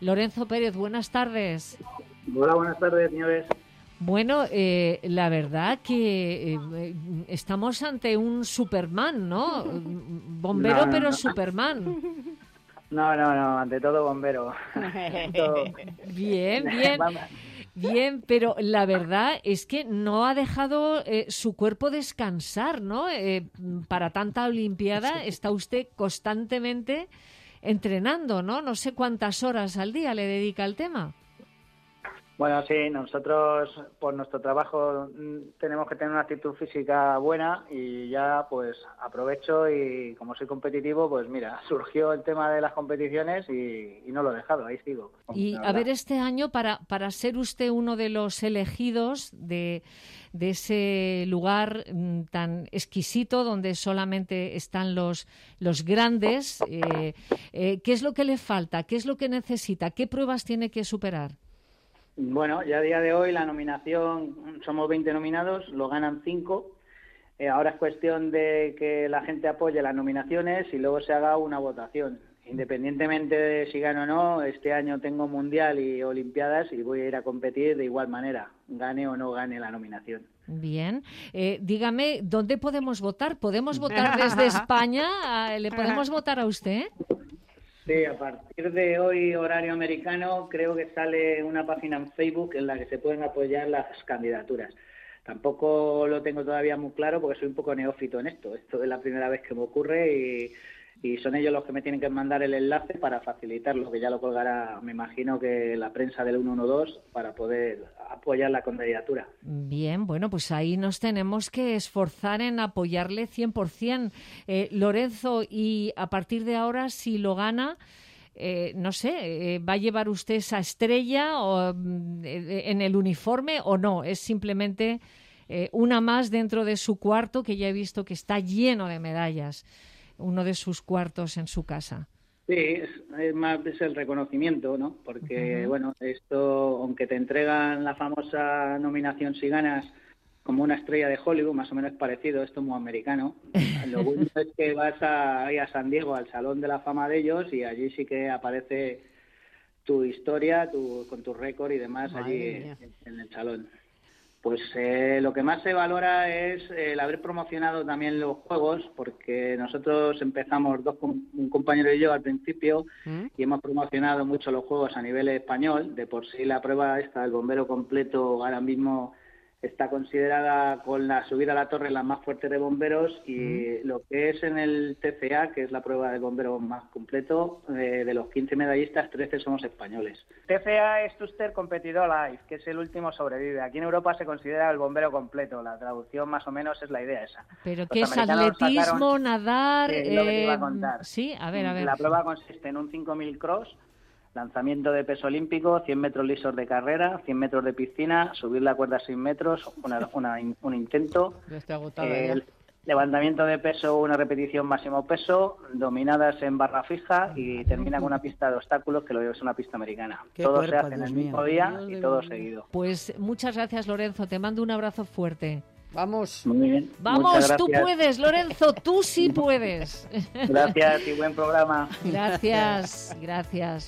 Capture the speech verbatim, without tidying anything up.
Lorenzo Pérez, buenas tardes. Hola, buenas tardes, Nieves. Bueno, eh, la verdad que eh, estamos ante un Superman, ¿no? Bombero, no, no, pero no. Superman. No, no, no, ante todo bombero. todo. Bien, bien. Bien, pero la verdad es que no ha dejado eh, su cuerpo descansar, ¿no? Eh, para tanta Olimpiada está usted constantemente entrenando, ¿no? No sé cuántas horas al día le dedica al tema. Bueno, sí, nosotros por nuestro trabajo tenemos que tener una actitud física buena y ya pues aprovecho y como soy competitivo, pues mira, surgió el tema de las competiciones y, y no lo he dejado, ahí sigo. Y a ver, este año para, para ser usted uno de los elegidos de, de ese lugar mm, tan exquisito donde solamente están los, los grandes, eh, eh, ¿qué es lo que le falta? ¿Qué es lo que necesita? ¿Qué pruebas tiene que superar? Bueno, ya a día de hoy la nominación, somos veinte nominados, lo ganan cinco. Eh, ahora es cuestión de que la gente apoye las nominaciones y luego se haga una votación. Independientemente de si gano o no, este año tengo Mundial y Olimpiadas y voy a ir a competir de igual manera, gane o no gane la nominación. Bien. Eh, dígame, ¿dónde podemos votar? ¿Podemos votar desde España? ¿Le podemos votar a usted? Sí, a partir de hoy, horario americano, creo que sale una página en Facebook en la que se pueden apoyar las candidaturas. Tampoco lo tengo todavía muy claro porque soy un poco neófito en esto. Esto es la primera vez que me ocurre y, y son ellos los que me tienen que mandar el enlace para facilitarlo, que ya lo colgará, me imagino, que la prensa del ciento doce para poder apoyar la candidatura. Bien, bueno, pues ahí nos tenemos que esforzar en apoyarle cien por ciento. Eh, Lorenzo, y a partir de ahora, si lo gana, eh, no sé, eh, ¿va a llevar usted esa estrella o, eh, en el uniforme o no? Es simplemente eh, una más dentro de su cuarto, que ya he visto que está lleno de medallas, uno de sus cuartos en su casa. Sí, es, es más es el reconocimiento, ¿no? Porque, uh-huh. bueno, esto, aunque te entregan la famosa nominación si ganas como una estrella de Hollywood, más o menos parecido, esto es muy americano. Lo bueno es que vas a, a San Diego, al Salón de la Fama de ellos, y allí sí que aparece tu historia tu, con tu récord y demás. Madre allí en, en el salón. Pues eh, lo que más se valora es el haber promocionado también los juegos, porque nosotros empezamos, dos un compañero y yo al principio, ¿Mm? y hemos promocionado mucho los juegos a nivel español. De por sí la prueba esta, el bombero completo, ahora mismo está considerada con la subida a la torre la más fuerte de bomberos, y ¿Mm? lo que es en el T C A, que es la prueba del bombero más completo, eh, de los quince medallistas, trece somos españoles. T C A es Tuster Competidor Life, que es el último sobrevive. Aquí en Europa se considera el bombero completo, la traducción más o menos es la idea esa. ¿Pero qué es atletismo, sacaron, nadar? Sí, eh, lo que te iba a contar. Sí, a ver, a ver. La prueba consiste en un cinco mil cross, lanzamiento de peso olímpico, cien metros lisos de carrera, cien metros de piscina, subir la cuerda a seis metros, una, una, un intento, eh, levantamiento de peso, una repetición máximo peso, dominadas en barra fija y termina con una pista de obstáculos que lo es una pista americana. Todo cuerpo, se hace en el mismo día Dios y todo seguido. Pues muchas gracias, Lorenzo, te mando un abrazo fuerte. Vamos. Muy bien. Vamos, tú puedes, Lorenzo, tú sí puedes. Gracias y buen programa. Gracias, gracias.